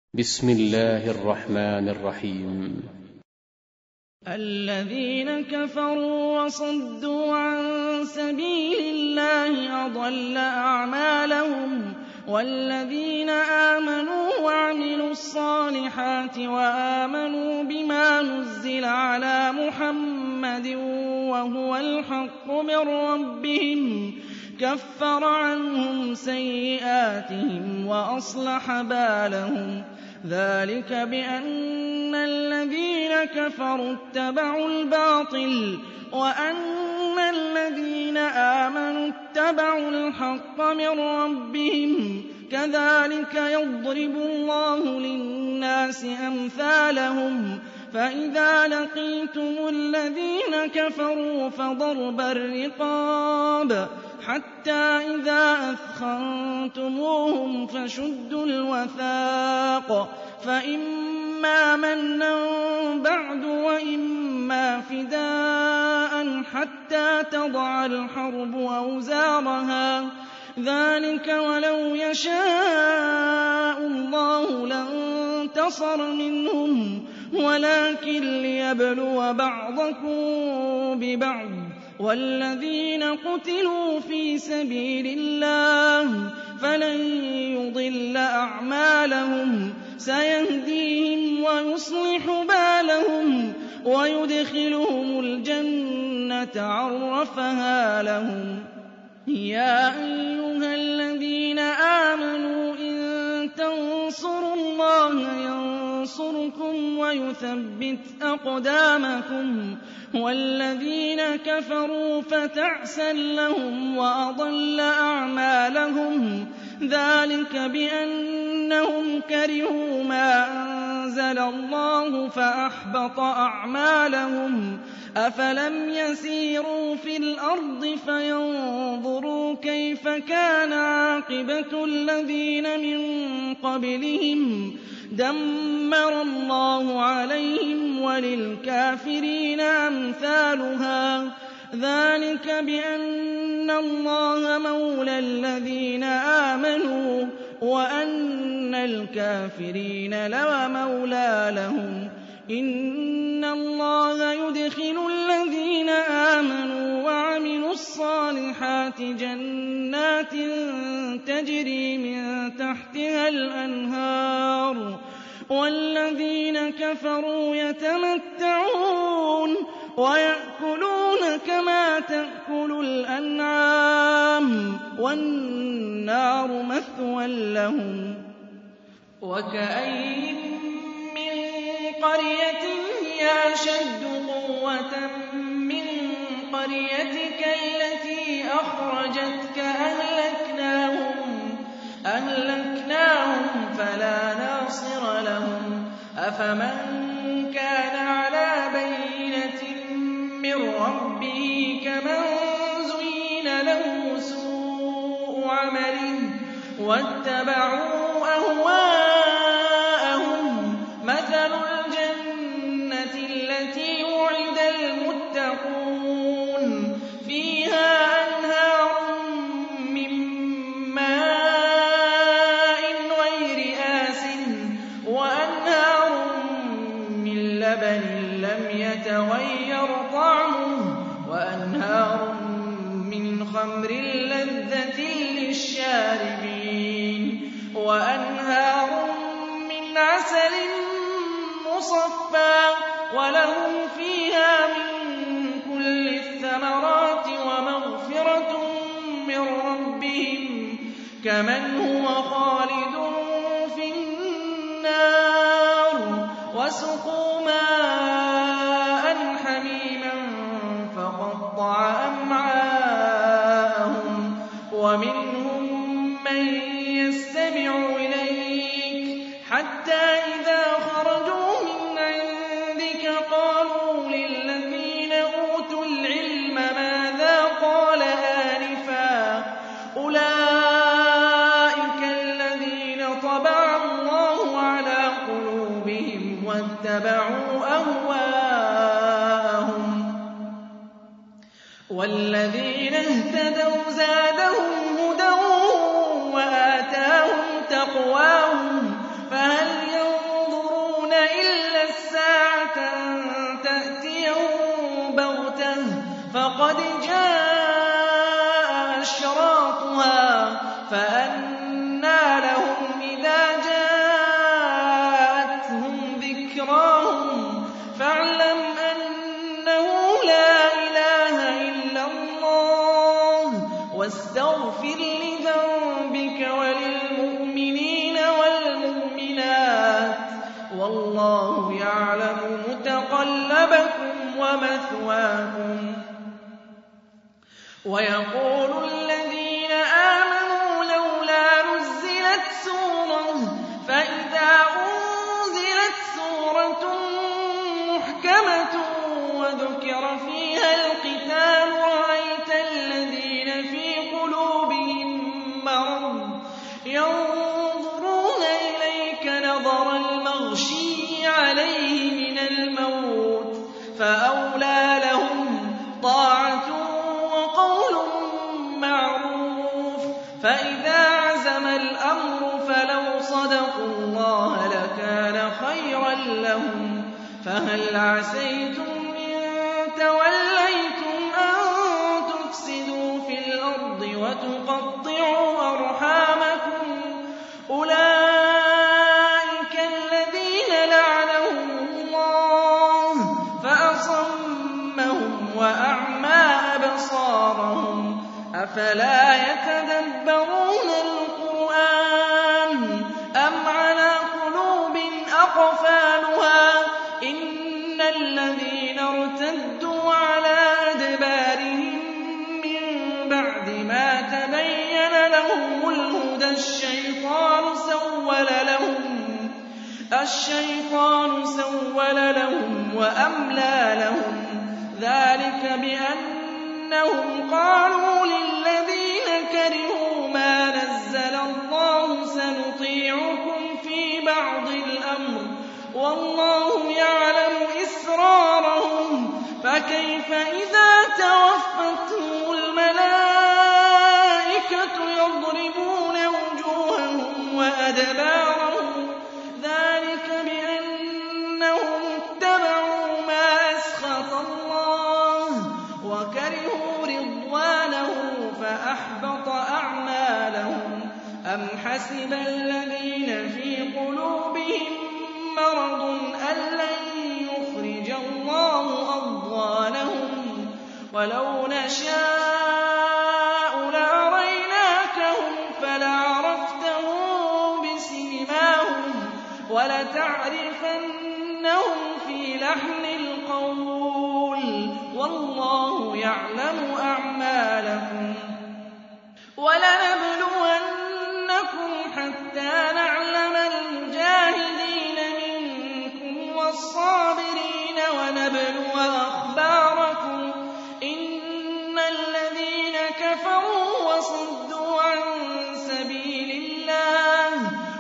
بسم الله الرحمن الرحيم. الذين كفروا وصدوا عن سبيل الله أضل أعمالهم والذين آمنوا وعملوا الصالحات وآمنوا بما نزل على محمد وهو الحق من ربهم كفر عنهم سيئاتهم وأصلح بالهم ذلك بأن الذين كفروا اتبعوا الباطل وأن الذين آمنوا اتبعوا الحق من ربهم كذلك يضرب الله للناس أمثالهم فإذا لقيتم الذين كفروا فضرب الرقاب حتى إذا أثخنتموهم فشدوا الوثاق فإما منا بعد وإما فداء حتى تضع الحرب أوزارها ذلك ولو يشاء الله لانتصر منهم ولكن ليبلو بعضكم ببعض والذين قتلوا في سبيل الله فلن يضل أعمالهم سيهديهم ويصلح بالهم ويدخلهم الجنة عرفها لهم يا أيها الذين آمنوا إن تنصروا الله ينصركم ويثبت أقدامكم والذين كفروا فتعسا لهم وأضل أعمالهم ذلك بأنهم كرهوا ما أنزل الله فأحبط أعمالهم أفلم يسيروا في الأرض فينظروا كيف كان عاقبة الذين من قبلهم دمر الله عليهم وللكافرين أمثالها ذلك بأن الله مولى الذين آمنوا وأن الكافرين لا مولى لهم إن الله يدخل الذين آمنوا وعملوا الصالحات جنات تجري من تحتها الأنهار والذين كفروا يتمتعون ويأكلون كما تأكل الأنعام والنار مثوى لهم وكأين من قرية هي أشد قوة من قريتك التي أخرجتك أهلكناهم فلا ناصر لهم أفمن كان على بينة من ربه كمن زين له سوء عمله واتبعوا أهواءهم مثل الجنة التي وعد المتقون فيها أنهار من ماء غير آسن وأنهار من لبن لم يتغير طعمه وأنهار من خمر لذة للشاربين وأنهار من عسل مصفى ولهم فيها من كل الثمرات ومغفرة من ربهم كمن هو خالد في النار وسقوا ماء حميما فقطع أمعاءهم ومنهم من يستمع إليك حتى إذا خرجوا من عندك قالوا للذين أوتوا العلم ماذا قال آنفا أولئك الذين طبع الله على قلوبهم واتبعوا أهواءهم والذين اهتدوا زادهم هدى وآتاهم تقواهم فهل وَاللَّهُ يَعْلَمُ مُتَقَلَّبَكُمْ وَمَثْوَاكُمْ وَيَقُولُ الَّذِينَ آمَنُوا لَوْلَا نُزِّلَتْ سُورَةٌ فَإِذَا أُنزِلَتْ سُورَةٌ مُحْكَمَةٌ وَذُكِرَ فِيهَا الْقِتَالُ رَأَيْتَ الَّذِينَ فِي قُلُوبِهِم مَّرَضٌ يَنظُرُونَ إِلَيْكَ نَظَرَ الْمَغْشِيِّ عَلَيْهِ مِنَ الْمَوْتِ فَأَوْلَىٰ لَهُمْ طَاعَةٌ وَقَوْلٌ مَّعْرُوفٌ فَإِذَا عَزَمَ الْأَمْرُ فَلَوْ صَدَقُوا اللَّهَ لَكَانَ خَيْرًا لَّهُمْ فَهَلْ عَسَيْتُمْ إِن تَوَلَّيْتُمْ أَن تُفْسِدُوا فِي الْأَرْضِ وَتُقَطِّعُوا أَرْحَامَكُمْ أُولَٰئِكَ الَّذِينَ لَعَنَهُمُ اللَّهُ فَأَصَمَّهُمْ وَأَعْمَىٰ أَبْصَارَهُمْ أَفَلَا يَتَدَبَّرُونَ الْقُرْآنَ أَمْ عَلَىٰ قُلُوبٍ أَقْفَالُهَا إِنَّ الَّذِينَ ارْتَدُّوا عَلَىٰ أَدْبَارِهِم مِّن بَعْدِ مَا تَبَيَّنَ لَهُمُ الْهُدَى الشَّيْطَانُ سَوَّلَ لَهُمْ وَأَمْلَىٰ لَهُمْ ذَٰلِكَ بِأَنَّهُمْ قَالُوا لِلَّذِينَ كَرِهُوا مَا نَزَّلَ اللَّهُ سَنُطِيعُكُمْ فِي بَعْضِ الْأَمْرِ وَاللَّهُ يَعْلَمُ إِسْرَارَهُمْ فَكَيْفَ إِذَا تَوَفَّتْهُمُ الْمَلَائِكَةُ يَضْرِبُونَ وُجُوهَهُمْ وَأَدْبَارَهُمْ ذَٰلِكَ بِأَنَّهُمُ اتَّبَعُوا مَا أَسْخَطَ اللَّهَ وَكَرِهُوا رِضْوَانَهُ فَأَحْبَطَ أَعْمَالَهُمْ أَمْ حَسِبَ الَّذِينَ فِي قُلُوبِهِم مَّرَضٌ أَن لَّن يُخْرِجَ اللَّهُ أَضْغَانَهُمْ وَلَوْ نَشَاءُ لَأَرَيْنَاكَهُمْ فَلَعَرَفْتَهُم بِسِيمَاهُمْ وَلَتَعْرِفَنَّهُمْ فِي لَحْنِ الْقَوْلِ وَاللَّهُ يَعْلَمُ أَعْمَالَكُمْ وَلَنَبْلُوَنَّكُمْ حَتَّىٰ نَعْلَمَ الْمُجَاهِدِينَ مِنكُمْ وَالصَّابِرِينَ وَنَبْلُوَ أَخْبَارَكُمْ إِنَّ الَّذِينَ كَفَرُوا وَصُدُّوا عَن سَبِيلِ اللَّهِ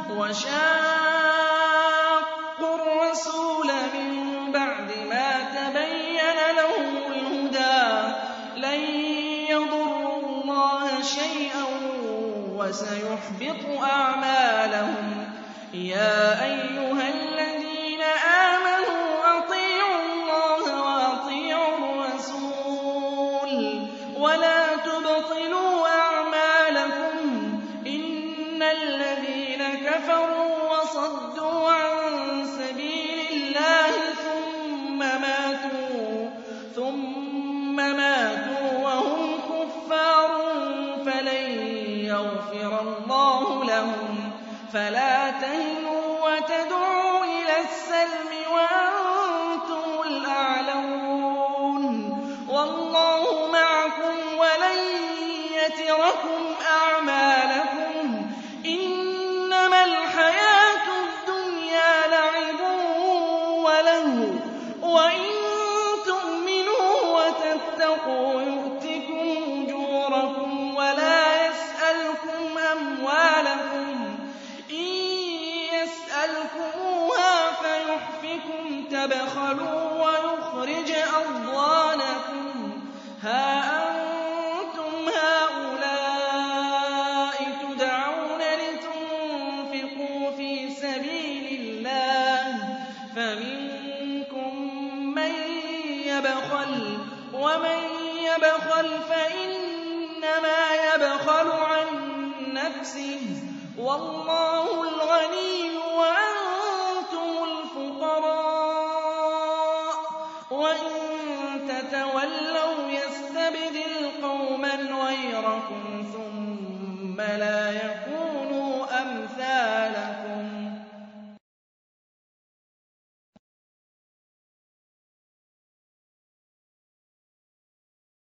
وَشَاقُّوا الرَّسُولَ مِن بَعْدِ مَا تَبَيَّنَ لَهُمُ الْهُدَىٰ لَن يَضُرُّوا اللَّهَ شَيْئًا وَسَيُحْبِطُ أَعْمَالَهُمْ يَا أَيُّهَا الَّذِينَ آمَنُوا أَطِيعُوا اللَّهَ وَأَطِيعُوا الرَّسُولَ وَلَا تُبْطِلُوا أَعْمَالَكُمْ إِنَّ الَّذِينَ كَفَرُوا وَصَدُّوا عَن سَبِيلِ اللَّهِ ثُمَّ مَاتُوا وَهُمْ كُفَّارٌ فَلَن يَغْفِرَ اللَّهُ لَهُمْ فَلَا تَهِنُوا وَتَدْعُوا إِلَى السَّلْمِ وَأَنتُمُ الْأَعْلَوُونَ وَاللَّهُ مَعَكُمْ وَلَن يَتِرَكُمْ أَعْمَالَكُمْ إِنَّمَا الْحَيَاةُ الدُّنْيَا لَعِبٌ وَلَهْوٌ وَإِن تُؤْمِنُوا وَتَتَّقُوا يُؤْتِكُمْ أُجُورَكُمْ وَلَا يَسْأَلْكُمْ أَمْوَالَكُمْ إِن يَسْأَلْكُمُوهَا فَيُحْفِكُمْ تَبْخَلُوا وَيُخْرِجْ أَضْغَانَكُمْ هَا أَنتُمْ هَٰؤُلَاءِ تُدْعَوْنَ لِتُنفِقُوا فِي سَبِيلِ اللَّهِ فَمِنكُم مَّن يَبْخَلُ وَمَن يَبْخَلْ فَإِنَّمَا يَبْخَلُ عَن نَّفْسِهِ وَاللَّهُ الْغَنِيُّ وَأَنتُمُ الْفُقَرَاءُ وَإِن تَتَوَلَّوْا يَسْتَبْدِلْ قَوْمًا غَيْرَكُمْ ثُمَّ لَا